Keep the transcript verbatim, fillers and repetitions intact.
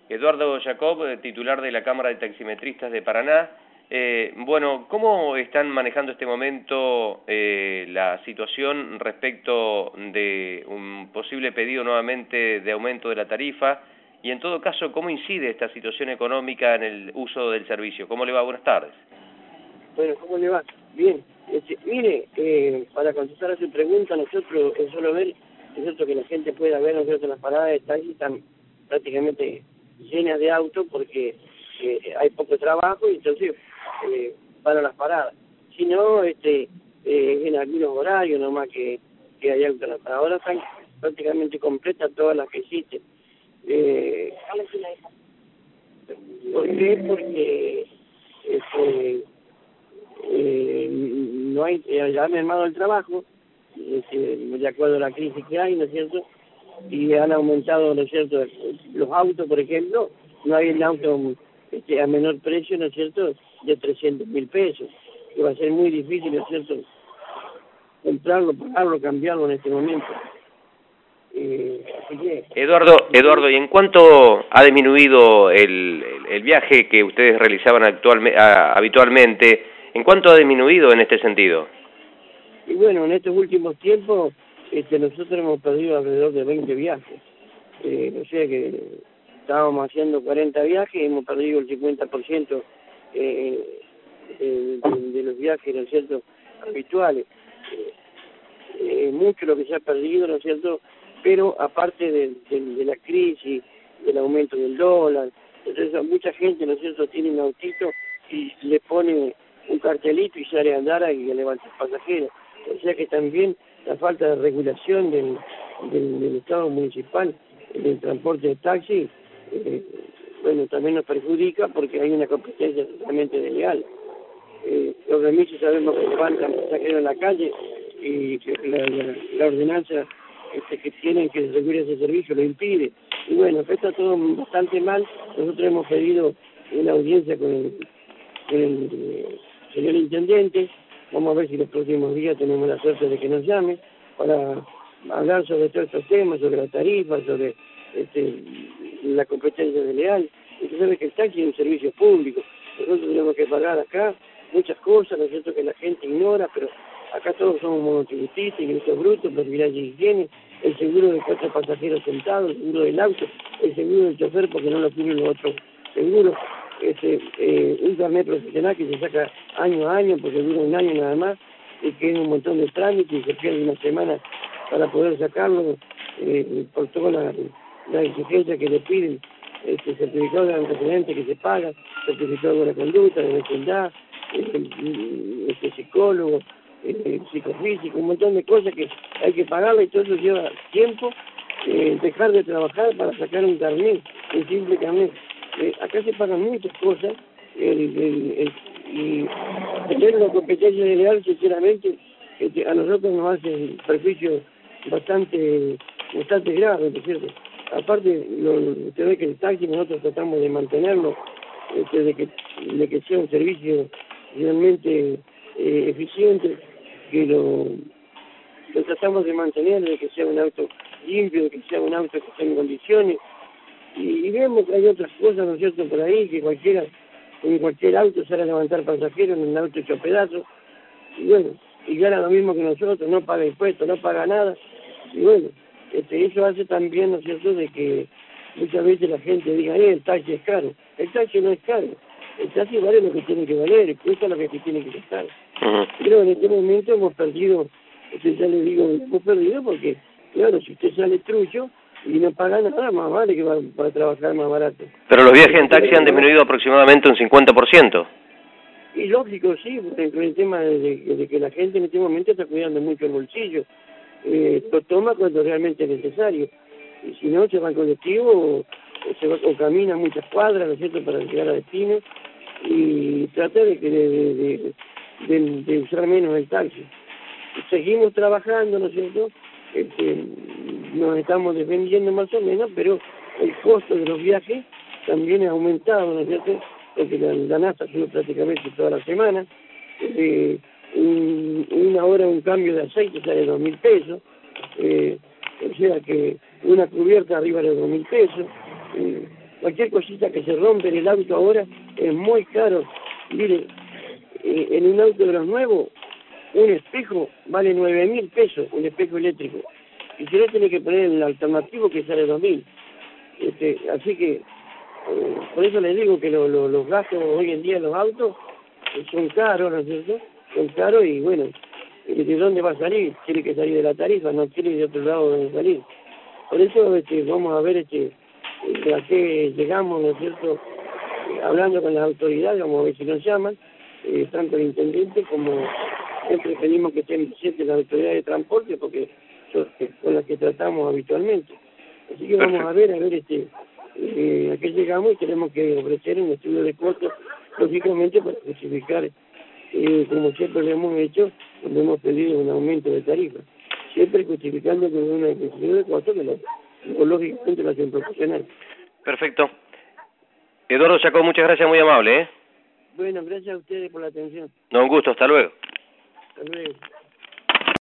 Eduardo Jacob, eh, titular de la Cámara de Taximetristas de Paraná. Eh, bueno, ¿cómo están manejando este momento eh, la situación respecto de un posible pedido nuevamente de aumento de la tarifa? Y en todo caso, ¿cómo incide esta situación económica en el uso del servicio? ¿Cómo le va? Buenas tardes. Bueno, ¿cómo le va? Bien. Este, mire, eh, para contestar a su pregunta, nosotros es solo ver, es cierto que la gente pueda ver, nosotros las paradas de taxi están prácticamente llenas de autos porque eh, hay poco trabajo y entonces eh, para las paradas. Si no, este, eh, en algunos horarios nomás que, que hay autos en las paradas. Ahora están prácticamente completas todas las que existen. Eh, ¿Por qué? Porque este, eh, no hay, eh, ya ha mermado el trabajo, este, de acuerdo a la crisis que hay, ¿no es cierto? Y han aumentado, ¿no es cierto?, los autos, por ejemplo, no hay el auto este, a menor precio, ¿no es cierto?, de trescientos mil pesos, que va a ser muy difícil, ¿no es cierto?, comprarlo, pagarlo, cambiarlo en este momento. Eh, así que... Eduardo, Eduardo, ¿y en cuánto ha disminuido el, el, el viaje que ustedes realizaban actualmente, a, habitualmente? ¿En cuánto ha disminuido en este sentido? Y bueno, en estos últimos tiempos este, nosotros hemos perdido alrededor de veinte viajes. Eh, o sea que estábamos haciendo cuarenta viajes y hemos perdido el cincuenta por ciento eh, eh, de, de los viajes, ¿no es cierto?, habituales. Eh, eh, mucho lo que se ha perdido, ¿no es cierto?, pero aparte de, de, de la crisis, del aumento del dólar, entonces mucha gente, ¿no es cierto?, tiene un autito y le pone un cartelito y sale a andar y levanta pasajeros. O sea que también la falta de regulación del, del, del Estado municipal del transporte de taxi, eh, bueno, también nos perjudica porque hay una competencia totalmente desleal. Eh, los remisos sabemos que levantan pasajeros en la calle y que la, la, la ordenanza este, que tienen que regular ese servicio lo impide. Y bueno, está todo bastante mal. Nosotros hemos pedido una audiencia con el, con el eh, señor intendente. Vamos a ver si los próximos días tenemos la suerte de que nos llame para hablar sobre todos estos temas, sobre la tarifa, sobre este, la competencia desleal. Usted sabe que el taxi es un servicio público. Nosotros tenemos que pagar acá muchas cosas, ¿no es cierto?, que la gente ignora, pero acá todos somos monotributistas, ingresos brutos, perfilaje de higiene, el seguro de cuatro pasajeros sentados, el seguro del auto, el seguro del chofer porque no lo cubren los otros seguros, este, eh, un carnet profesional que se saca año a año porque dura un año nada más, y que es un montón de trámites y se pierde una semana para poder sacarlo eh, por toda la, la exigencia que le piden, este certificado de antecedente que se paga, certificado de la conducta, de vecindad, este, este psicólogo, este, psicofísico, un montón de cosas que hay que pagarle y todo eso lleva tiempo, eh, dejar de trabajar para sacar un carnet, un simple carnet. Eh, acá se pagan muchas cosas, el, el, el, y tener una competencia desleal, sinceramente, este, a nosotros nos hace un perjuicio bastante, bastante grave, ¿no es cierto? Aparte, lo, usted ve que el taxi nosotros tratamos de mantenerlo, este, de, que, de que sea un servicio realmente eh, eficiente, que lo, lo tratamos de mantener, de que sea un auto limpio, de que sea un auto que esté en condiciones. Y, y vemos que hay otras cosas, ¿no es cierto?, por ahí, que cualquiera, en cualquier auto sale a levantar pasajeros en un auto hecho pedazos, y bueno, y gana lo mismo que nosotros, no paga impuestos, no paga nada, y bueno, este, eso hace también, ¿no es cierto?, de que muchas veces la gente diga, eh, el taxi es caro. El taxi no es caro, el taxi vale lo que tiene que valer, cuesta lo que tiene que costar. Uh-huh. Pero en este momento hemos perdido, este, ya le digo, hemos perdido porque, claro, si usted sale trucho y no paga nada, más vale que va, va a trabajar más barato. Pero los viajes en taxi han disminuido aproximadamente un cincuenta por ciento. Y lógico, sí, porque el tema de, de, de que la gente en este momento está cuidando mucho el bolsillo. Eh, lo toma cuando realmente es necesario. Y si no, se va al colectivo o, o, se va, o camina muchas cuadras, ¿no es cierto?, para llegar a destino. Y trata de, de, de, de, de, de usar menos el taxi. Seguimos trabajando, ¿no es cierto?, este, nos estamos defendiendo más o menos, pero el costo de los viajes también ha aumentado, ¿no es cierto?, porque la, la nafta sube prácticamente toda la semana, eh, un, una hora un cambio de aceite sale dos mil pesos, eh, o sea que una cubierta arriba de dos mil pesos, eh, cualquier cosita que se rompe en el auto ahora es muy caro. Mire, eh, en un auto de los nuevos, un espejo vale nueve mil pesos, un espejo eléctrico. Y si no, tiene que poner el alternativo que sale dos mil. Este, así que, eh, por eso les digo que lo, lo, los gastos hoy en día en los autos eh, son caros, ¿no es cierto? Son caros y bueno, ¿de dónde va a salir? Tiene que salir de la tarifa, no tiene de otro lado donde salir. Por eso este, vamos a ver este, a qué llegamos, ¿no es cierto? Eh, hablando con las autoridades, vamos a ver si nos llaman, eh, tanto el intendente como siempre pedimos que estén presentes las autoridades de transporte porque son con las que tratamos habitualmente. Así que vamos a ver, a ver este, eh, a qué llegamos y tenemos que ofrecer un estudio de costos, lógicamente para justificar, eh, como siempre lo hemos hecho, cuando hemos pedido un aumento de tarifa. Siempre justificando con una estudio de costos que lo, lo, lógicamente lo hacen proporcional. Perfecto. Eduardo Chacón, muchas gracias, muy amable, ¿eh? Bueno, gracias a ustedes por la atención. No, un gusto, hasta luego. Hasta luego.